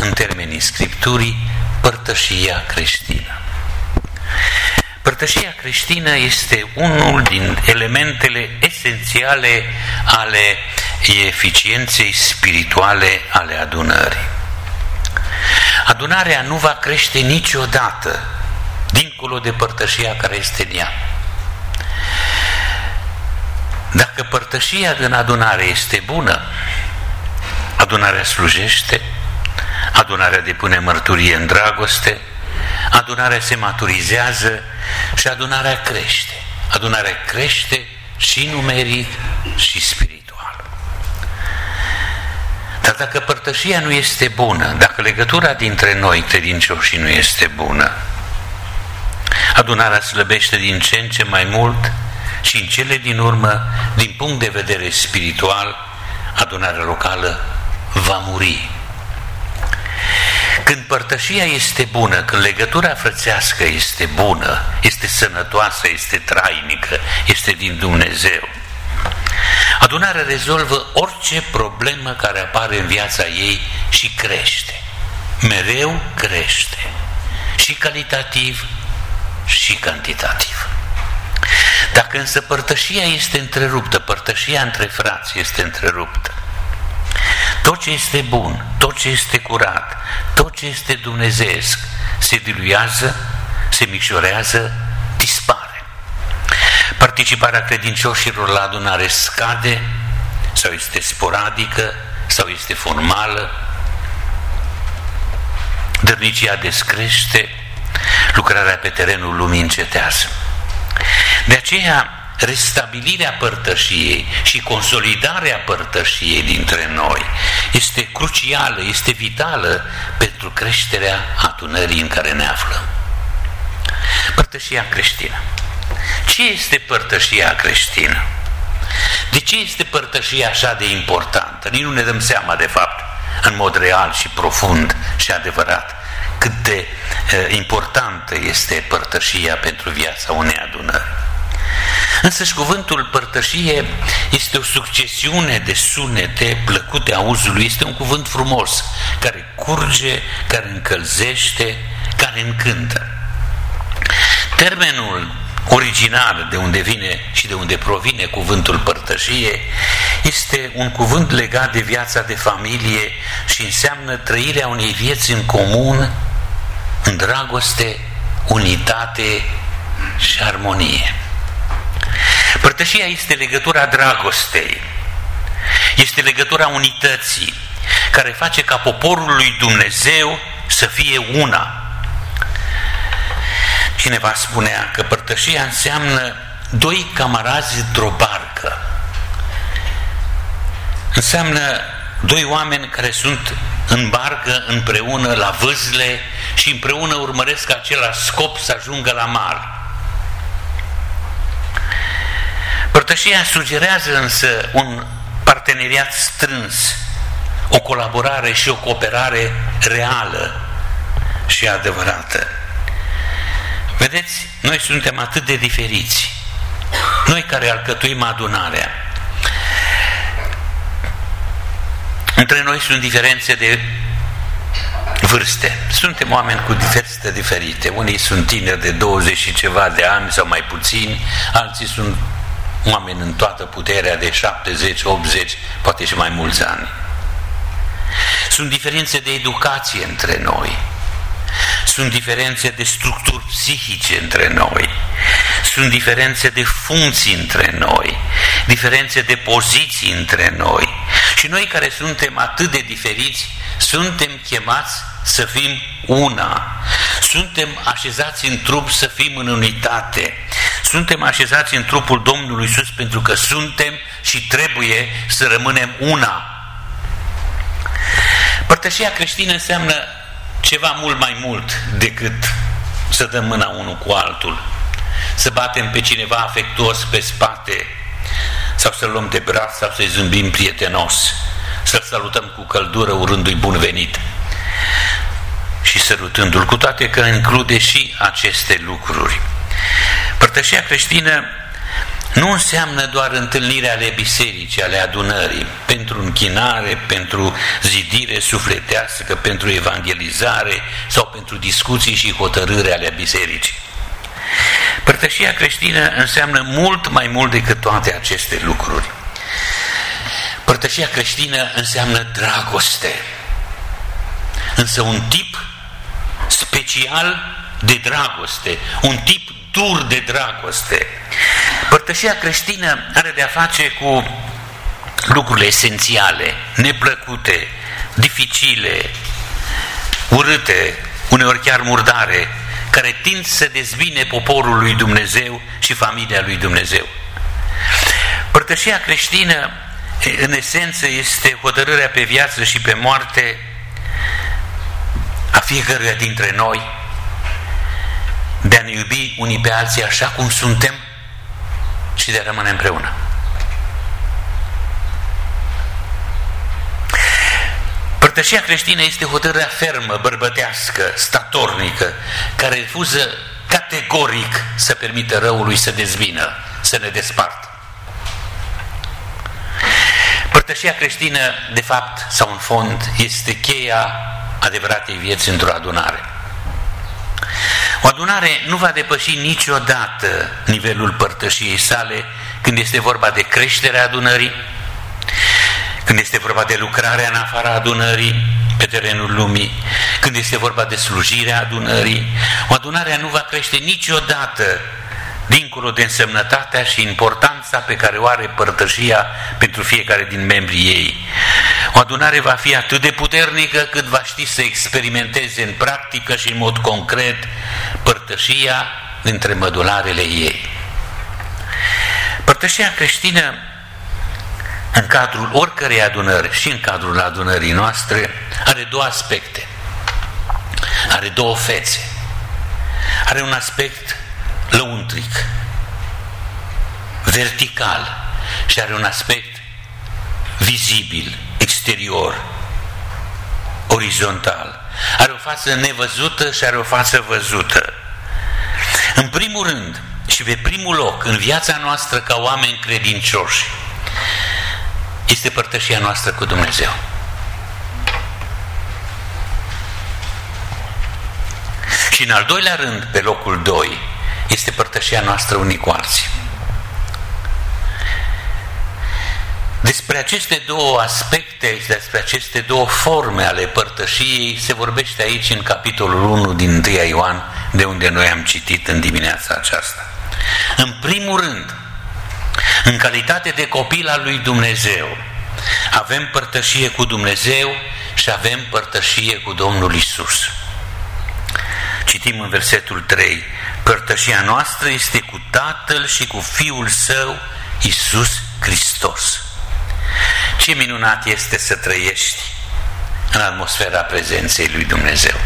în termenii Scripturii, părtășia creștină. Părtășia creștină este unul din elementele esențiale ale eficienței spirituale ale adunării. Adunarea nu va crește niciodată dincolo de părtășia care este în ea. Dacă părtășia din adunare este bună, adunarea slujește, adunarea depune mărturie în dragoste, adunarea se maturizează și adunarea crește. Adunarea crește și numeric și spiritual. Dar dacă părtășia nu este bună, dacă legătura dintre noi credincioși nu este bună, adunarea slăbește din ce în ce mai mult și în cele din urmă, din punct de vedere spiritual, adunarea locală va muri. Când părtășia este bună, când legătura frățească este bună, este sănătoasă, este trainică, este din Dumnezeu, adunarea rezolvă orice problemă care apare în viața ei și crește. Mereu crește. Și calitativ și cantitativ. Dacă însă părtășia este întreruptă, părtășia între frați este întreruptă, tot ce este bun, tot ce este curat, tot ce este dumnezeiesc se diluează, se micșorează, dispare. Participarea credincioșilor la adunare scade sau este sporadică sau este formală, dărnicia descrește, lucrarea pe terenul lumii încetează. De aceea, restabilirea părtășiei și consolidarea părtășiei dintre noi este crucială, este vitală pentru creșterea adunării în care ne aflăm. Părtășia creștină. Ce este părtășia creștină? De ce este părtășia așa de importantă? Nici nu ne dăm seama, de fapt, în mod real și profund și adevărat, cât de importantă este părtășia pentru viața unei adunări. Însăși cuvântul părtășie este o succesiune de sunete plăcute auzului, este un cuvânt frumos, care curge, care încălzește, care încântă. Termenul original de unde vine și de unde provine cuvântul părtășie este un cuvânt legat de viața de familie și înseamnă trăirea unei vieți în comun, în dragoste, unitate și armonie. Părtășia este legătura dragostei, este legătura unității, care face ca poporul lui Dumnezeu să fie una. Cineva spunea că părtășia înseamnă doi camarazi într-o barcă. Înseamnă doi oameni care sunt în barcă împreună la vâsle și împreună urmăresc același scop, să ajungă la mare. Părtășia sugerează însă un parteneriat strâns, o colaborare și o cooperare reală și adevărată. Vedeți, noi suntem atât de diferiți. Noi care alcătuim adunarea. Între noi sunt diferențe de vârste. Suntem oameni cu vârste diferite. Unii sunt tineri de 20 și ceva de ani sau mai puțini, alții sunt oameni în toată puterea de 70, 80, poate și mai mulți ani. Sunt diferențe de educație între noi. Sunt diferențe de structuri psihice între noi. Sunt diferențe de funcții între noi. Diferențe de poziții între noi. Și noi care suntem atât de diferiți, suntem chemați să fim una. Suntem așezați în trup să fim în unitate. Suntem așezați în trupul Domnului Iisus pentru că suntem și trebuie să rămânem una. Părtășia creștină înseamnă ceva mult mai mult decât să dăm mâna unul cu altul, să batem pe cineva afectuos pe spate sau să-l luăm de braț sau să-i zâmbim prietenos, să-l salutăm cu căldură urându-i bun venit și sărutându-l, cu toate că include și aceste lucruri. Părtășia creștină nu înseamnă doar întâlnirea ale bisericii, ale adunării, pentru închinare, pentru zidire sufletească, pentru evangelizare sau pentru discuții și hotărâre ale bisericii. Părtășia creștină înseamnă mult mai mult decât toate aceste lucruri. Părtășia creștină înseamnă dragoste, însă un tip special de dragoste, un tip dur de dragoste. Părtășia creștină are de-a face cu lucrurile esențiale, neplăcute, dificile, urâte, uneori chiar murdare, care tind să dezbine poporul lui Dumnezeu și familia lui Dumnezeu. Părtășia creștină, în esență, este hotărârea pe viață și pe moarte a fiecăruia dintre noi de a ne iubi unii pe alții așa cum suntem și de a rămâne împreună. Părtășia creștină este hotărârea fermă, bărbătească, statornică, care refuză categoric să permită răului să dezbină, să ne despartă. Părtășia creștină, de fapt, sau în fond, este cheia adevăratei vieți într-o adunare. O adunare nu va depăși niciodată nivelul părtășiei sale când este vorba de creșterea adunării, când este vorba de lucrarea în afara adunării, pe terenul lumii, când este vorba de slujirea adunării. O adunare nu va crește niciodată dincolo de însemnătatea și importanța pe care o are părtășia pentru fiecare din membrii ei. O adunare va fi atât de puternică cât va ști să experimenteze în practică și în mod concret părtășia între mădularele ei. Părtășia creștină, în cadrul oricărei adunări și în cadrul adunării noastre, are două aspecte, are două fețe. Are un aspect lăuntric, vertical, și are un aspect vizibil, exterior, orizontal. Are o față nevăzută și are o față văzută. În primul rând și pe primul loc în viața noastră ca oameni credincioși este părtășia noastră cu Dumnezeu. Și în al doilea rând, pe locul 2, este părtășia noastră unii cu alții. Despre aceste două aspecte și despre aceste două forme ale părtășiei se vorbește aici în capitolul 1 din 1 Ioan, de unde noi am citit în dimineața aceasta. În primul rând, în calitate de copil al lui Dumnezeu, avem părtășie cu Dumnezeu și avem părtășie cu Domnul Iisus. Citim în versetul 3: părtășia noastră este cu Tatăl și cu Fiul Său, Iisus Hristos. Ce minunat este să trăiești în atmosfera prezenței lui Dumnezeu!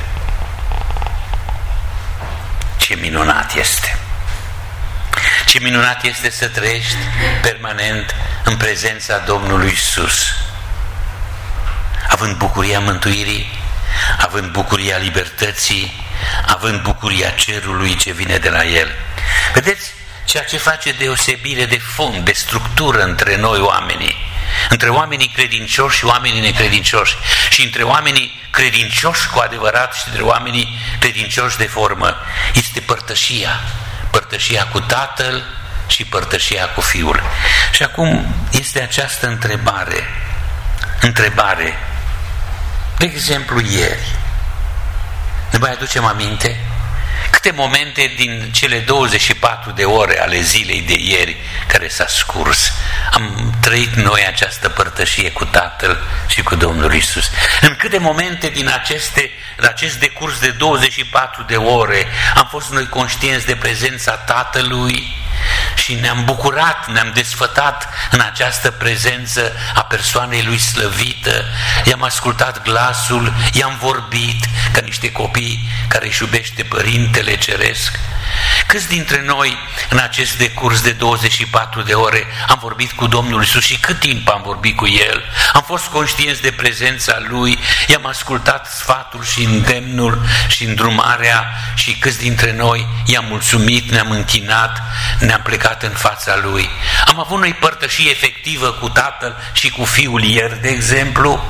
Ce minunat este! Ce minunat este să trăiești permanent în prezența Domnului Iisus, având bucuria mântuirii, având bucuria libertății, având bucuria cerului ce vine de la El. Vedeți ceea ce face deosebire de fond, de structură între noi oamenii, între oamenii credincioși și oamenii necredincioși, și între oamenii credincioși cu adevărat și între oamenii credincioși de formă, este părtășia. Părtășia cu Tatăl și părtășia cu Fiul. Și acum este această întrebare. De exemplu, ieri, ne mai aducem aminte câte momente din cele 24 de ore ale zilei de ieri care s-a scurs am trăit noi această părtășie cu Tatăl și cu Domnul Iisus? În câte momente din acest decurs de 24 de ore am fost noi conștienți de prezența Tatălui și ne-am bucurat, ne-am desfătat în această prezență a persoanei Lui slăvită, i-am ascultat glasul, i-am vorbit ca niște copii care își iubește Părintele Ceresc. Câți dintre noi în acest decurs de 24 de ore am vorbit cu Domnul Iisus și cât timp am vorbit cu El? Am fost conștienți de prezența Lui, i-am ascultat sfatul și îndemnul și îndrumarea și câți dintre noi i-am mulțumit, ne-am închinat, ne-am plecat în fața Lui. Am avut noi părtășie efectivă cu Tatăl și cu Fiul ieri, de exemplu?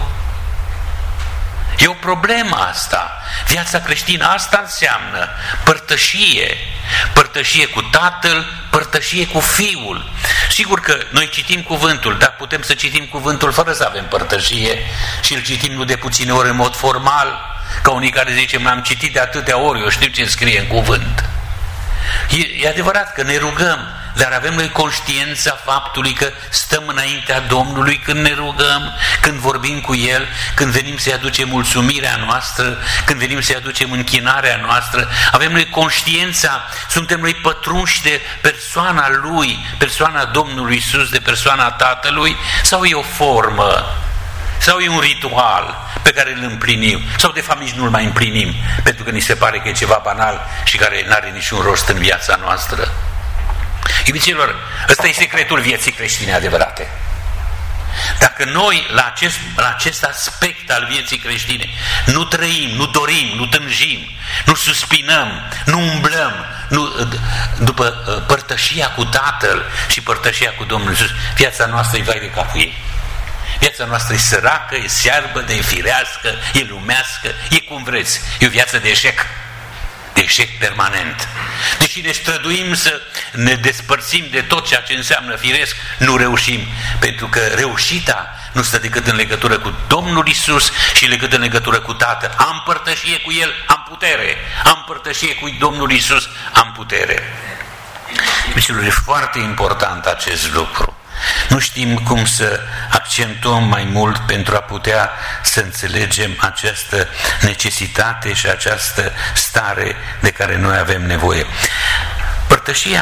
E o problemă asta. Viața creștină asta înseamnă părtășie. Părtășie cu Tatăl, părtășie cu Fiul. Sigur că noi citim cuvântul, dar putem să citim cuvântul fără să avem părtășie și îl citim nu de puține ori în mod formal, ca unii care zicem, l-am citit de atâtea ori, eu știu ce scrie în cuvânt. E adevărat că ne rugăm, dar avem noi conștiința faptului că stăm înaintea Domnului când ne rugăm, când vorbim cu El, când venim să-i aducem mulțumirea noastră, când venim să-i aducem închinarea noastră. Avem noi conștiința, suntem noi pătrunși de persoana Lui, persoana Domnului Iisus, de persoana Tatălui, sau e o formă? Sau e un ritual pe care îl împlinim? Sau de fapt nici nu-l mai împlinim, pentru că ni se pare că e ceva banal și care nu are niciun rost în viața noastră? Iubiților, ăsta e secretul vieții creștine adevărate. Dacă noi la acest aspect al vieții creștine nu trăim, nu dorim, nu tânjim, nu suspinăm, nu umblăm după părtășia cu Tatăl și părtășia cu Domnul Iisus, viața noastră e vai de capul ei. Viața noastră e săracă, e searbădă, e firească, e lumească, e cum vreți. E o viață de eșec. De eșec permanent. Deși ne străduim să ne despărțim de tot ceea ce înseamnă firesc, nu reușim. Pentru că reușita nu stă decât în legătură cu Domnul Iisus și decât în legătură cu Tatăl. Am părtășie cu El, am putere. Am părtășie cu Domnul Iisus, am putere. E foarte important acest lucru. Nu știm cum să accentuăm mai mult pentru a putea să înțelegem această necesitate și această stare de care noi avem nevoie. Părtășia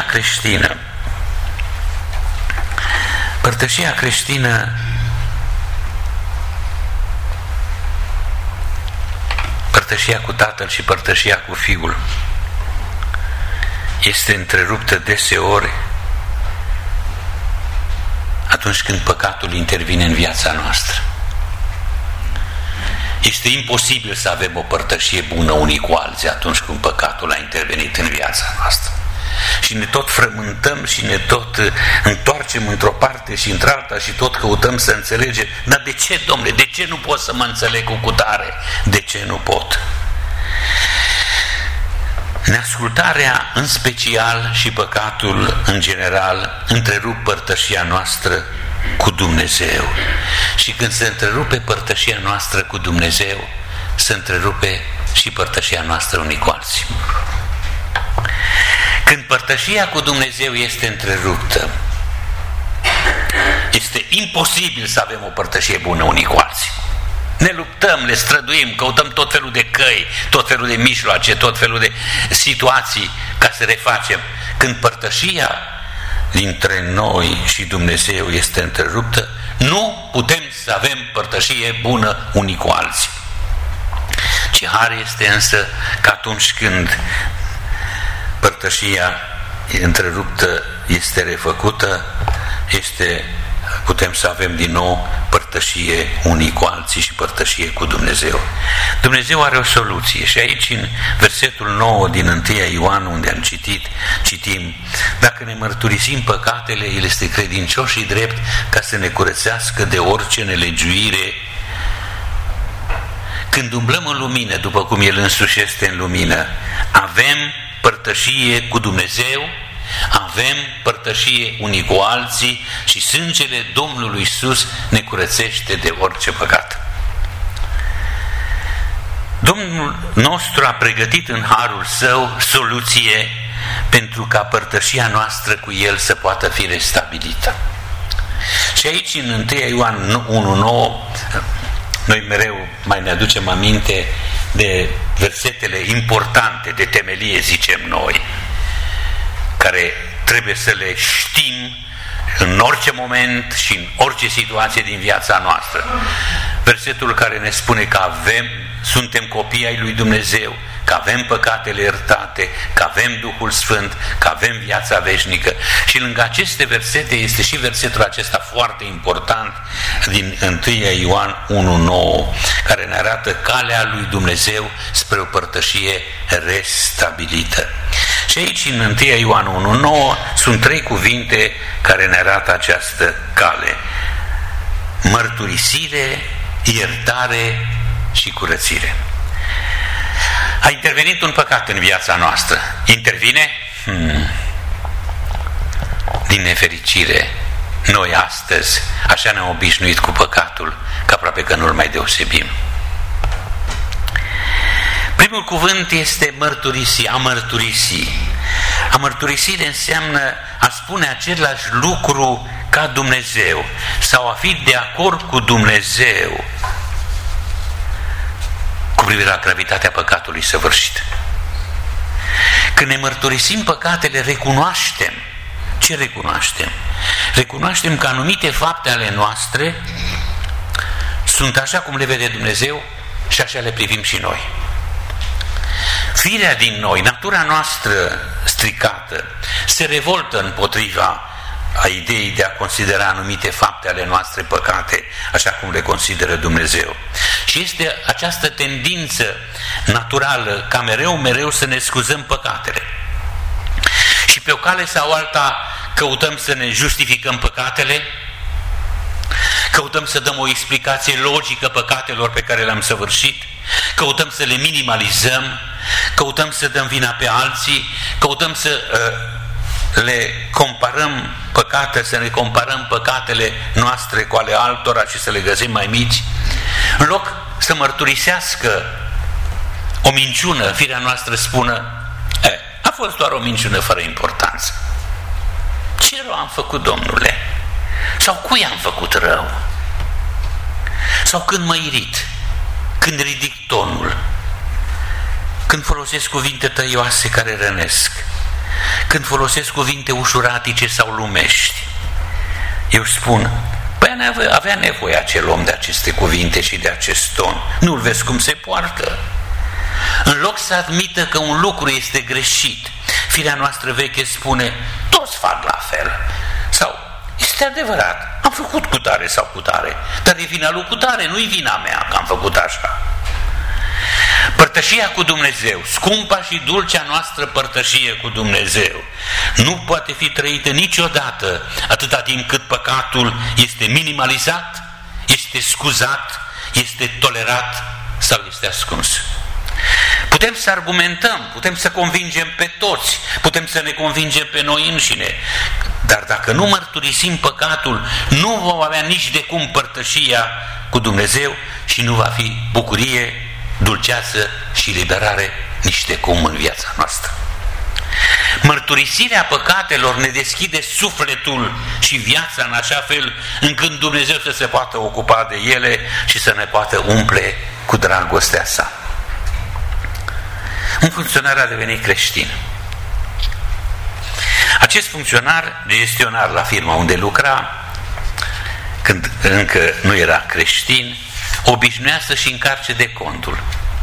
creștină părtășia cu Tatăl și părtășia cu Fiul este întreruptă deseori atunci când păcatul intervine în viața noastră. Este imposibil să avem o părtășie bună unii cu alții atunci când păcatul a intervenit în viața noastră. Și ne tot frământăm și ne tot întoarcem într-o parte și într-alta și tot căutăm să înțelegem. Dar de ce, Domnule? De ce nu pot să mă înțeleg cu cutare? De ce nu pot? Neascultarea în special și păcatul în general întrerup părtășia noastră cu Dumnezeu. Și când se întrerupe părtășia noastră cu Dumnezeu, se întrerupe și părtășia noastră unii cu alții. Când părtășia cu Dumnezeu este întreruptă, este imposibil să avem o părtășie bună unii cu alții. Ne luptăm, ne străduim, căutăm tot felul de căi, tot felul de mijloace, tot felul de situații ca să refacem. Când părtășia dintre noi și Dumnezeu este întreruptă, nu putem să avem părtășie bună unii cu alții. Ce har este însă că atunci când părtășia întreruptă este refăcută, putem să avem din nou părtășie unii cu alții și părtășie cu Dumnezeu. Dumnezeu are o soluție și aici în versetul 9 din 1 Ioan unde am citim: dacă ne mărturisim păcatele, El este credincios și drept ca să ne curățească de orice nelegiuire. Când umblăm în lumină, după cum El însuși este în lumină, avem părtășie cu Dumnezeu, avem părtășie unii cu alții și sângele Domnului Iisus ne curățește de orice păcat. Domnul nostru a pregătit în harul Său soluție pentru ca părtășia noastră cu El să poată fi restabilită. Și aici în 1 Ioan 1,9 noi mereu mai ne aducem aminte de versetele importante de temelie, zicem noi, care trebuie să le știm în orice moment și în orice situație din viața noastră. Versetul care ne spune că suntem copii ai lui Dumnezeu, că avem păcatele iertate, că avem Duhul Sfânt, că avem viața veșnică. Și lângă aceste versete este și versetul acesta foarte important din 1 Ioan 1,9, care ne arată calea lui Dumnezeu spre o părtășie restabilită. Și aici, în 1 Ioan 1,9, sunt 3 cuvinte care ne arată această cale: mărturisire, iertare și curățire. A intervenit un păcat în viața noastră. Intervine? Din nefericire, noi astăzi așa ne-am obișnuit cu păcatul, că aproape că nu-l mai deosebim. Primul cuvânt este mărturisi, a mărturisi. A mărturisi înseamnă a spune același lucru ca Dumnezeu sau a fi de acord cu Dumnezeu cu privire la gravitatea păcatului săvârșit. Când ne mărturisim păcatele, recunoaștem. Ce recunoaștem? Recunoaștem că anumite fapte ale noastre sunt așa cum le vede Dumnezeu și așa le privim și noi. Firea din noi, natura noastră stricată, se revoltă împotriva a ideii de a considera anumite fapte ale noastre păcate, așa cum le consideră Dumnezeu. Și este această tendință naturală ca mereu să ne scuzăm păcatele. Și pe o cale sau alta căutăm să ne justificăm păcatele, căutăm să dăm o explicație logică păcatelor pe care le-am săvârșit, căutăm să le minimalizăm, căutăm să dăm vina pe alții, căutăm să le comparăm să ne comparăm păcatele noastre cu ale altora și să le găsim mai mici. În loc să mărturisească o minciună, firea noastră spună: a fost doar o minciună fără importanță. Ce rău am făcut, Domnule? Sau cui am făcut rău? Sau când mă irit, când ridic tonul, când folosesc cuvinte tăioase care rănesc, când folosesc cuvinte ușuratice sau lumești, eu spun: păi avea nevoie acel om de aceste cuvinte și de acest ton. Nu-l vezi cum se poartă? În loc să admită că un lucru este greșit, firea noastră veche spune: toți fac la fel. Sau: este adevărat, am făcut cutare sau cutare, dar e vina lui cutare, nu-i vina mea că am făcut așa. Părtășia cu Dumnezeu, scumpa și dulcea noastră părtășie cu Dumnezeu, nu poate fi trăită niciodată atâta timp cât păcatul este minimalizat, este scuzat, este tolerat sau este ascuns. Putem să argumentăm, putem să convingem pe toți, putem să ne convingem pe noi înșine, dar dacă nu mărturisim păcatul, nu vom avea nici de cum părtășia cu Dumnezeu și nu va fi bucurie, dulceață și liberare nici de cum în viața noastră. Mărturisirea păcatelor ne deschide sufletul și viața în așa fel încât Dumnezeu să se poată ocupa de ele și să ne poată umple cu dragostea sa. Un funcționar a devenit creștin. Acest funcționar, gestionar la firma unde lucra, când încă nu era creștin, obișnuia să-și încarce de contul.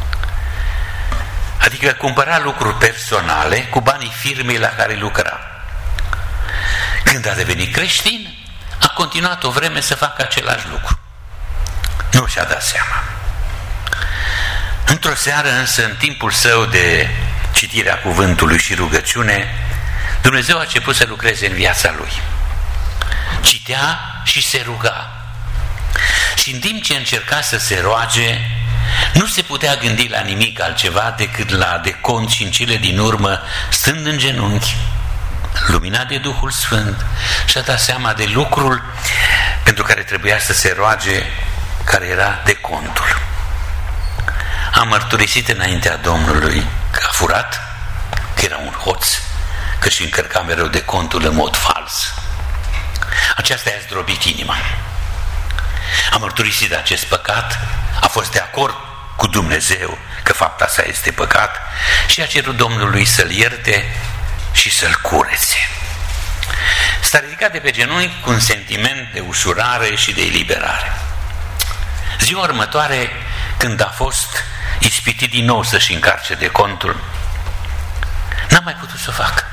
Adică cumpăra lucruri personale cu banii firmei la care lucra. Când a devenit creștin, a continuat o vreme să facă același lucru. Nu și-a dat seama. Într-o seară însă, în timpul său de citirea cuvântului și rugăciune, Dumnezeu a început să lucreze în viața lui. Citea și se ruga. Și în timp ce încerca să se roage, nu se putea gândi la nimic altceva decât la decont și în cele din urmă, stând în genunchi, luminat de Duhul Sfânt, și-a dat seama de lucrul pentru care trebuia să se roage, care era decontul. A mărturisit înaintea Domnului că a furat, că era un hoț, că și încărca mereu decontul în mod fals. Aceasta i-a zdrobit inima. A mărturisit acest păcat, a fost de acord cu Dumnezeu că fapta sa este păcat și a cerut Domnului să-l ierte și să-l curețe. S-a ridicat de pe genunchi cu un sentiment de ușurare și de eliberare. Ziua următoare, când a fost ispitit din nou să-și încarce de contul, n-a mai putut să o facă.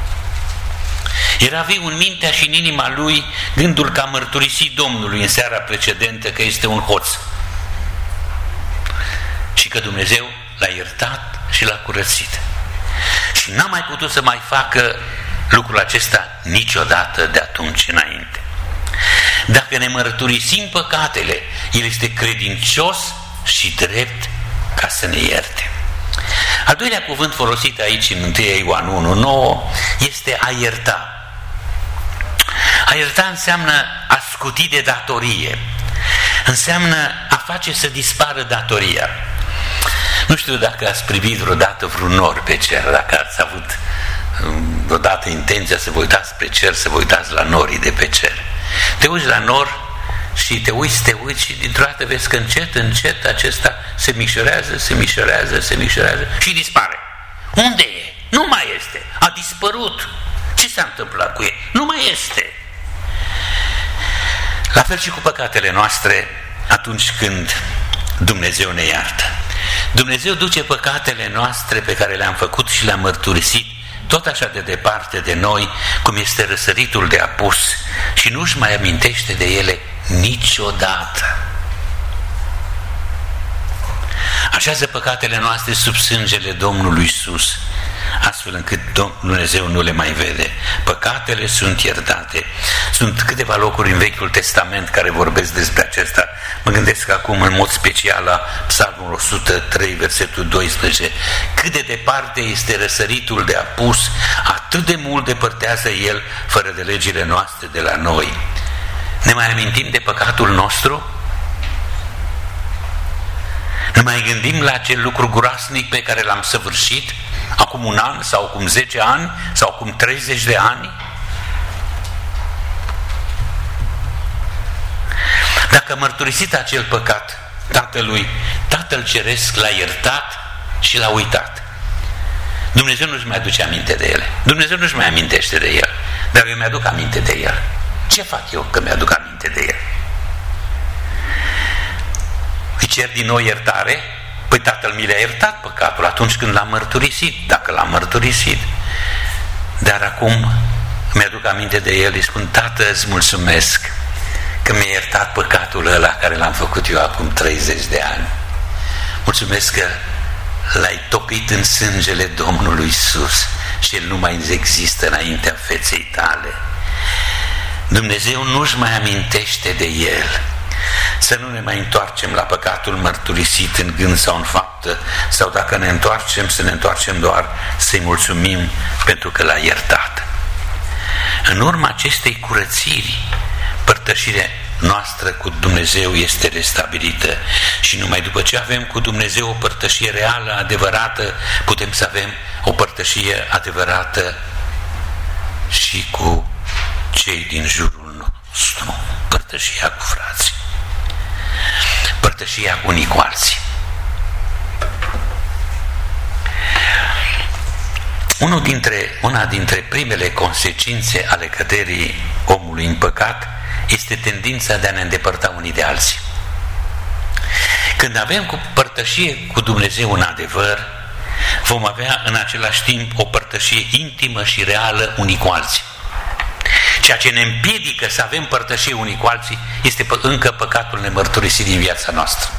Era viu în mintea și în inima lui gândul că a mărturisit Domnului în seara precedentă că este un hoț și că Dumnezeu l-a iertat și l-a curățit. Și n-a mai putut să mai facă lucrul acesta niciodată de atunci înainte. Dacă ne mărturisim păcatele, El este credincios și drept ca să ne ierte. Al doilea cuvânt folosit aici în 1 Ioan 1:9 este a ierta. A ierta înseamnă a scuti de datorie, înseamnă a face să dispară datoria. Nu știu dacă ați privit vreodată vreun nor pe cer, dacă ați avut vreodată intenția să vă uitați spre cer, să vă uitați la norii de pe cer. Te uiți la nor și te uiți și dintr-o dată vezi că încet acesta se micșorează și dispare. Unde e? Nu mai este. A dispărut. Ce s-a întâmplat cu el? Nu mai este. La fel și cu păcatele noastre atunci când Dumnezeu ne iartă. Dumnezeu duce păcatele noastre pe care le-am făcut și le-am mărturisit tot așa de departe de noi, cum este răsăritul de apus, și nu-și mai amintește de ele niciodată. Așează păcatele noastre sub sângele Domnului Iisus, astfel încât Dumnezeu nu le mai vede. Păcatele sunt iertate. Sunt câteva locuri în Vechiul Testament care vorbesc despre acesta. Mă gândesc acum în mod special la Psalmul 103, versetul 12. Cât de departe este răsăritul de apus, atât de mult depărtează El fără de legile noastre de la noi. Ne mai amintim de păcatul nostru? Ne mai gândim la acel lucru groasnic pe care l-am săvârșit acum un an sau acum 10 ani sau acum 30 de ani? Dacă a mărturisit acel păcat Tatălui, Tatăl Ceresc l-a iertat și l-a uitat. Dumnezeu nu-și mai aduce aminte de ele. Dumnezeu nu-și mai amintește de el. Dar eu mi-aduc aminte de el. Ce fac eu că mi-aduc aminte de el? Îi cer din nou iertare? Păi Tatăl mi le-a iertat păcatul atunci când l-am mărturisit, dacă l-am mărturisit. Dar acum mi-aduc aminte de el, îi spun: Tată, îți mulțumesc că mi-a iertat păcatul ăla care l-am făcut eu acum 30 de ani. Mulțumesc că l-ai topit în sângele Domnului Iisus și el nu mai există înaintea feței tale. Dumnezeu nu-și mai amintește de el. Să nu ne mai întoarcem la păcatul mărturisit în gând sau în faptă, sau dacă ne întoarcem, să ne întoarcem doar să-i mulțumim pentru că l-a iertat. În urma acestei curățiri, părtășirea noastră cu Dumnezeu este restabilită și numai după ce avem cu Dumnezeu o părtășie reală, adevărată, putem să avem o părtășie adevărată și cu cei din jurul nostru, părtășia cu frații, părtășia unii cu alții. Una dintre primele consecințe ale căderii omului în păcat este tendința de a ne îndepărta unii de alții. Când avem cu părtășie cu Dumnezeu în adevăr, vom avea în același timp o părtășie intimă și reală unii cu alții. Ceea ce ne împiedică să avem părtășie unii cu alții este încă păcatul nemărturisit din viața noastră.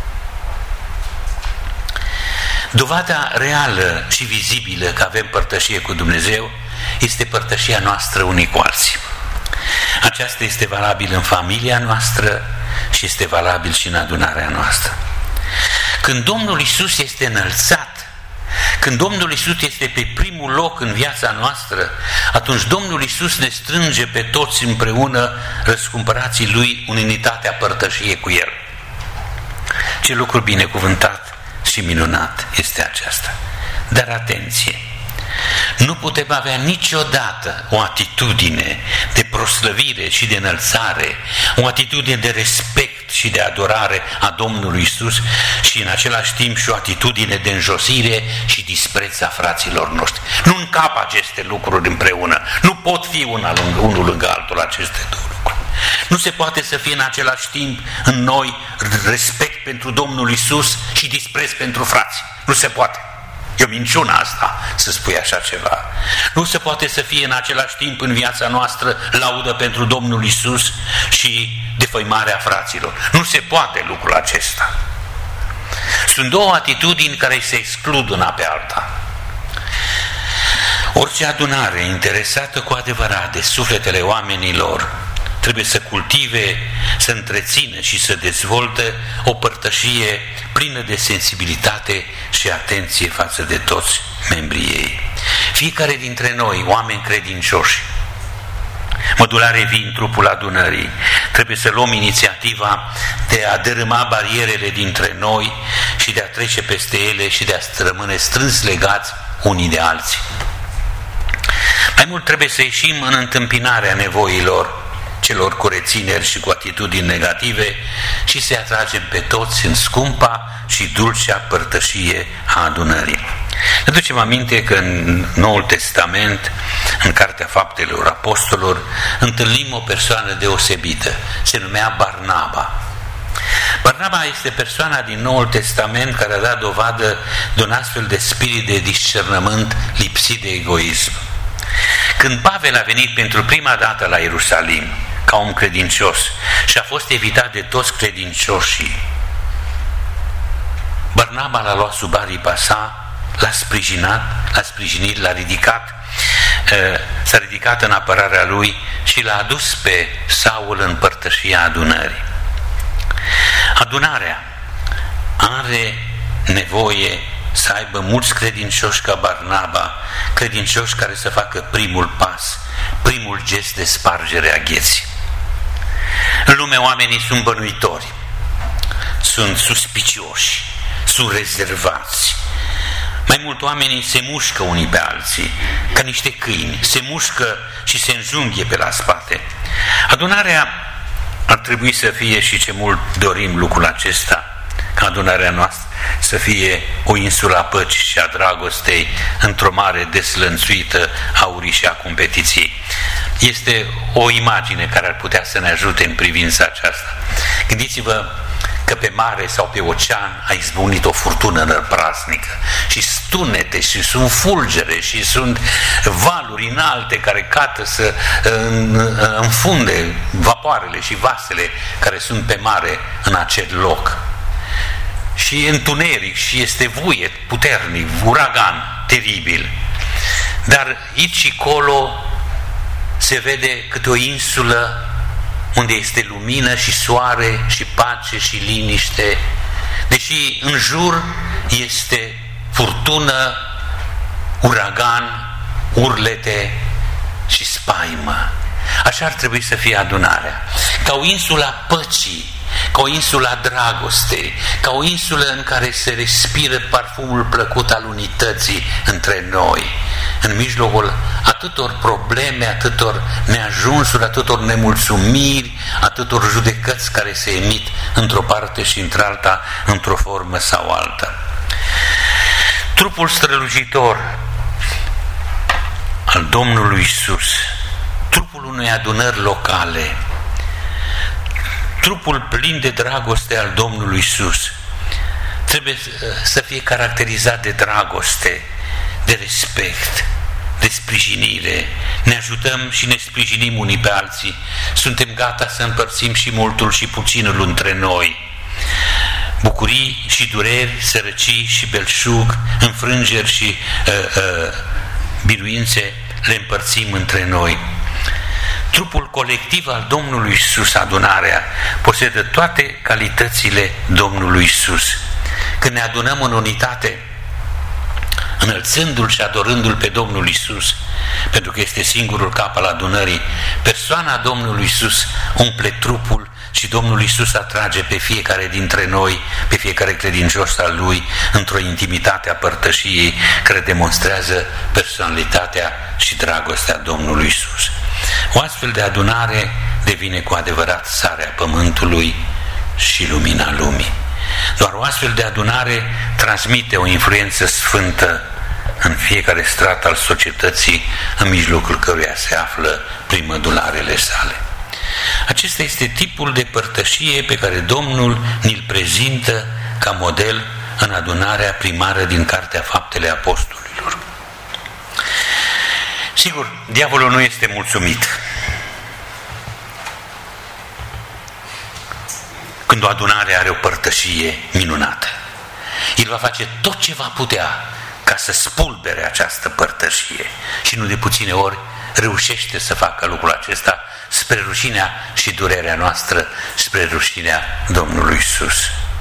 Dovada reală și vizibilă că avem părtășie cu Dumnezeu este părtășia noastră unii cu alții. Aceasta este valabil în familia noastră și este valabil și în adunarea noastră. Când Domnul Iisus este înălțat, când Domnul Iisus este pe primul loc în viața noastră, atunci Domnul Iisus ne strânge pe toți împreună, răscumpărații Lui, în unitatea părtășie cu El. Ce lucru binecuvântat și minunat este aceasta! Dar atenție! Nu putem avea niciodată o atitudine de proslăvire și de înălțare, o atitudine de respect și de adorare a Domnului Iisus și în același timp și o atitudine de înjosire și dispreț a fraților noștri. Nu încap aceste lucruri împreună. Nu pot fi unul lângă altul aceste două lucruri. Nu se poate să fie în același timp în noi respect pentru Domnul Iisus și dispreț pentru frați. Nu se poate. E o minciună asta să spui așa ceva. Nu se poate să fie în același timp în viața noastră laudă pentru Domnul Iisus și defăimarea fraților. Nu se poate lucrul acesta. Sunt două atitudini care se exclud una pe alta. Orice adunare interesată cu adevărat de sufletele oamenilor trebuie să cultive, să întrețină și să dezvolte o părtășie plină de sensibilitate și atenție față de toți membrii ei. Fiecare dintre noi, oameni credincioși, mădulare vii în trupul adunării, trebuie să luăm inițiativa de a dărâma barierele dintre noi și de a trece peste ele și de a rămâne strâns legați unii de alții. Mai mult trebuie să ieșim în întâmpinarea nevoilor celor cu rețineri și cu atitudini negative și să-i atragem pe toți în scumpa și dulcea părtășie a adunării. Ne ducem aminte că în Noul Testament, în Cartea Faptelor Apostolilor, întâlnim o persoană deosebită, se numea Barnaba. Barnaba este persoana din Noul Testament care a dat dovadă de un astfel de spirit de discernământ lipsit de egoism. Când Pavel a venit pentru prima dată la Ierusalim ca om credincios și a fost evitat de toți credincioșii, Barnaba l-a luat sub aripa sa, l-a sprijinit, l-a ridicat, s-a ridicat în apărarea lui și l-a adus pe Saul în părtășia adunării. Adunarea are nevoie să aibă mulți credincioși ca Barnaba, credincioși care să facă primul pas, primul gest de spargere a gheții. În lume oamenii sunt bănuitori, sunt suspicioși, sunt rezervați. Mai mult oamenii se mușcă unii pe alții, ca niște câini, se mușcă și se înjunghie pe la spate. Adunarea ar trebui să fie, și ce mult dorim lucrul acesta, ca adunarea noastră să fie o insulă a păcii și a dragostei într-o mare deslănțuită a urii și a competiției. Este o imagine care ar putea să ne ajute în privința aceasta. Gândiți-vă că pe mare sau pe ocean a izbucnit o furtună năpraznică și stunete și sunt fulgere și sunt valuri înalte care cată să înfunde vapoarele și vasele care sunt pe mare în acel loc. Și întuneric și este vuiet puternic, uragan teribil. Dar aici și colo se vede câte o insulă unde este lumină și soare și pace și liniște, deși în jur este furtună, uragan, urlete și spaimă. Așa ar trebui să fie adunarea, ca o insulă a păcii, ca o insulă a dragostei, ca o insulă în care se respiră parfumul plăcut al unității între noi, în mijlocul atâtor probleme, atâtor neajunsuri, atâtor nemulțumiri, atâtor judecăți care se emit într-o parte și într-alta, într-o formă sau alta. Trupul strălucitor al Domnului Iisus, trupul unei adunări locale, trupul plin de dragoste al Domnului Iisus trebuie să fie caracterizat de dragoste, de respect, de sprijinire. Ne ajutăm și ne sprijinim unii pe alții. Suntem gata să împărțim și multul și puținul între noi. Bucurii și dureri, sărăcii și belșug, înfrângeri și biruințe le împărțim între noi. Trupul colectiv al Domnului Iisus, adunarea, posedă toate calitățile Domnului Iisus. Când ne adunăm în unitate, înălțându-L și adorându-L pe Domnul Iisus, pentru că este singurul cap al adunării, persoana Domnului Iisus umple trupul și Domnul Iisus atrage pe fiecare dintre noi, pe fiecare credincios al Lui, într-o intimitate a părtășiei care demonstrează personalitatea și dragostea Domnului Iisus. O astfel de adunare devine cu adevărat sarea pământului și lumina lumii. Doar o astfel de adunare transmite o influență sfântă în fiecare strat al societății, în mijlocul căruia se află prin mădularele sale. Acesta este tipul de părtășie pe care Domnul ni-l prezintă ca model în adunarea primară din Cartea Faptele Apostolilor. Sigur, diavolul nu este mulțumit când o adunare are o părtășie minunată. El va face tot ce va putea ca să spulbere această părtășie și nu de puține ori reușește să facă lucrul acesta spre rușinea și durerea noastră, spre rușinea Domnului Iisus.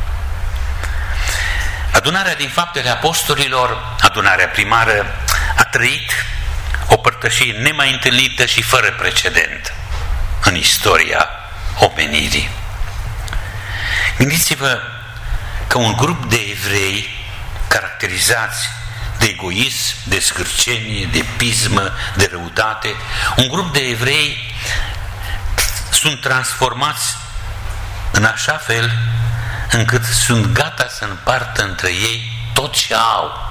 Adunarea din Faptele Apostolilor, adunarea primară, a trăit o părtășie nemai întâlnită și fără precedent în istoria omenirii. Gândiți-vă că un grup de evrei caracterizați de egoism, de scârcenie, de pismă, de răutate, un grup de evrei sunt transformați în așa fel încât sunt gata să împartă între ei tot ce au.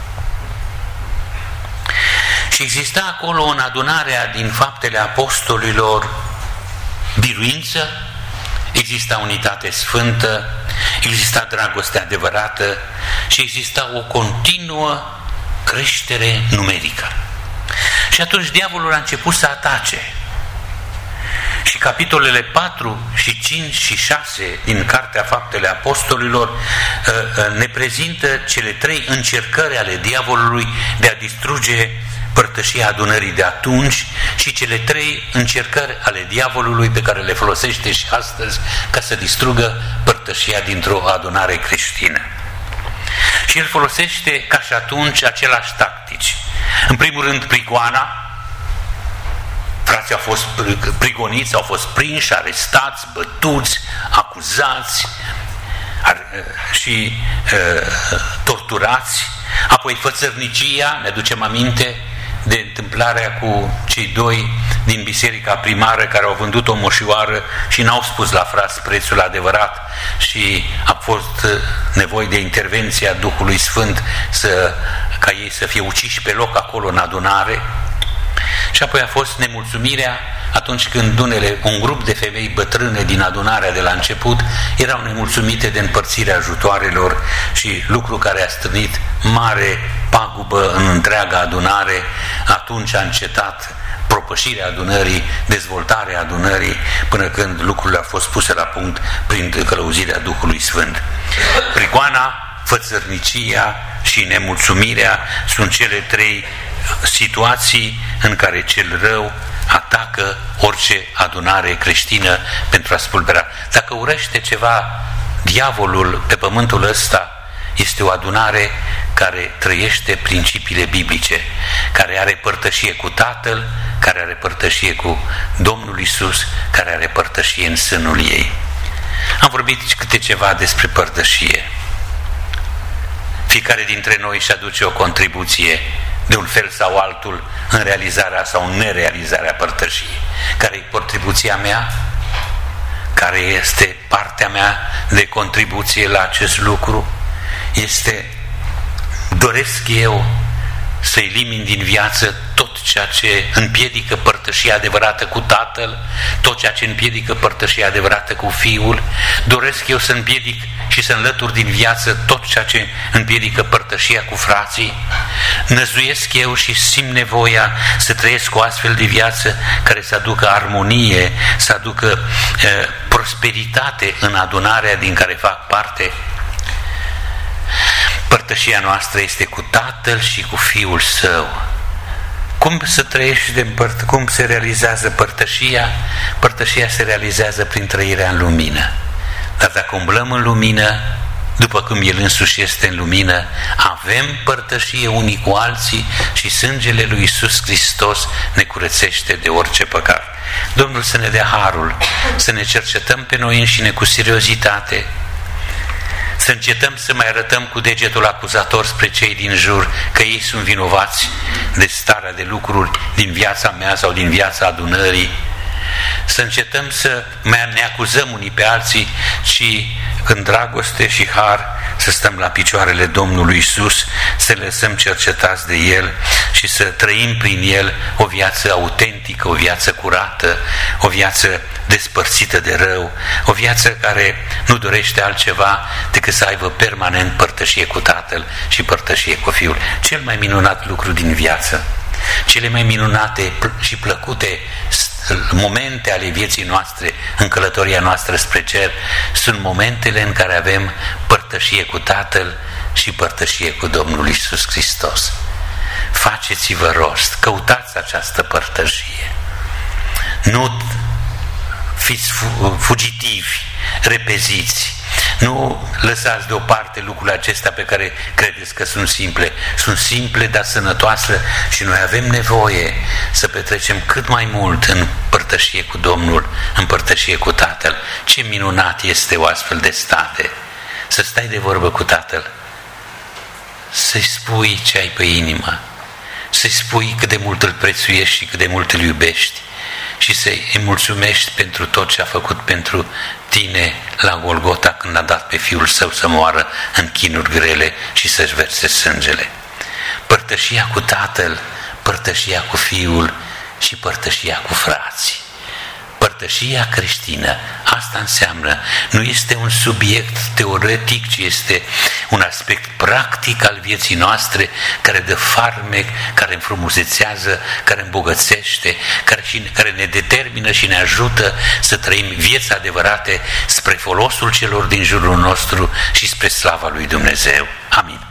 Și exista acolo în adunarea din Faptele Apostolilor biruință, exista unitate sfântă, exista dragoste adevărată și exista o continuă creștere numerică. Și atunci diavolul a început să atace. Și capitolele 4 și 5 și 6 din Cartea Faptele Apostolilor ne prezintă cele 3 încercări ale diavolului de a distruge părtășia adunării de atunci și cele 3 încercări ale diavolului pe care le folosește și astăzi ca să distrugă părtășia dintr-o adunare creștină. Și el folosește ca și atunci aceleași tactici. În primul rând prigoana. Frații au fost prigoniți, au fost prinși, arestați, bătuți, acuzați și torturați. Apoi fățărnicia, ne aducem aminte de întâmplarea cu cei 2 din biserica primară care au vândut o moșioară și n-au spus la frați prețul adevărat și a fost nevoie de intervenția Duhului Sfânt ca ei să fie uciși pe loc acolo în adunare. Și apoi a fost nemulțumirea atunci când un grup de femei bătrâne din adunarea de la început erau nemulțumite de împărțirea ajutoarelor și lucru care a strânit mare pagubă în întreaga adunare. Atunci a încetat propășirea adunării, dezvoltarea adunării, până când lucrurile au fost puse la punct prin călăuzirea Duhului Sfânt. Prigoana, fățărnicia și nemulțumirea sunt cele 3 situații în care cel rău atacă orice adunare creștină pentru a spulbera. Dacă urăște ceva diavolul pe pământul ăsta, este o adunare care trăiește principiile biblice, care are părtășie cu Tatăl, care are părtășie cu Domnul Iisus, care are părtășie în sânul ei. Am vorbit câte ceva despre părtășie. Fiecare dintre noi își aduce o contribuție de un fel sau altul în realizarea sau în nerealizarea părtășiei. Care e contribuția mea? Care este partea mea de contribuție la acest lucru? Doresc eu să elimin din viață tot ceea ce împiedică părtășia adevărată cu Tatăl, tot ceea ce împiedică părtășia adevărată cu Fiul. Doresc eu să împiedic și să înlătur din viață tot ceea ce împiedică părtășia cu frații. Năzuiesc eu și simt nevoia să trăiesc o astfel de viață care să aducă armonie, să aducă prosperitate în adunarea din care fac parte. Părtășia noastră este cu Tatăl și cu Fiul Său. Cum să trăiești cum se realizează părtășia? Părtășia se realizează prin trăirea în lumină. Dar dacă umblăm în lumină, după cum El însuși este în lumină, avem părtășie unii cu alții și sângele lui Iisus Hristos ne curățește de orice păcat. Domnul să ne dea harul, să ne cercetăm pe noi înșine cu seriozitate, să încetăm să mai arătăm cu degetul acuzator spre cei din jur că ei sunt vinovați de starea de lucruri din viața mea sau din viața adunării, să încetăm să ne acuzăm unii pe alții, ci în dragoste și har să stăm la picioarele Domnului Iisus, să le lăsăm cercetați de El și să trăim prin El o viață autentică, o viață curată, o viață despărțită de rău, o viață care nu dorește altceva decât să aibă permanent părtășie cu Tatăl și părtășie cu Fiul. Cel mai minunat lucru din viață, cele mai minunate și plăcute momente ale vieții noastre, în călătoria noastră spre cer, sunt momentele în care avem părtășie cu Tatăl și părtășie cu Domnul Iisus Hristos. Faceți-vă rost, căutați această părtășie. Nu fiți fugitivi, repeziți. Nu lăsați deoparte lucrurile acestea pe care credeți că sunt simple. Sunt simple, dar sănătoase și noi avem nevoie să petrecem cât mai mult în părtășie cu Domnul, în părtășie cu Tatăl. Ce minunat este o astfel de stare! Să stai de vorbă cu Tatăl, să-i spui ce ai pe inimă, să-i spui cât de mult îl prețuiești și cât de mult îl iubești și să-i mulțumești pentru tot ce a făcut pentru tine la Golgota când a dat pe Fiul Său să moară în chinuri grele și să-și verse sângele. Părtășia cu Tatăl, părtășia cu Fiul și părtășia cu frații. Părtășia creștină, asta înseamnă, nu este un subiect teoretic, ci este un aspect practic al vieții noastre, care dă farmec, care înfrumusețează, care îmbogățește, care ne determină și ne ajută să trăim vieți adevărate spre folosul celor din jurul nostru și spre slava lui Dumnezeu. Amin.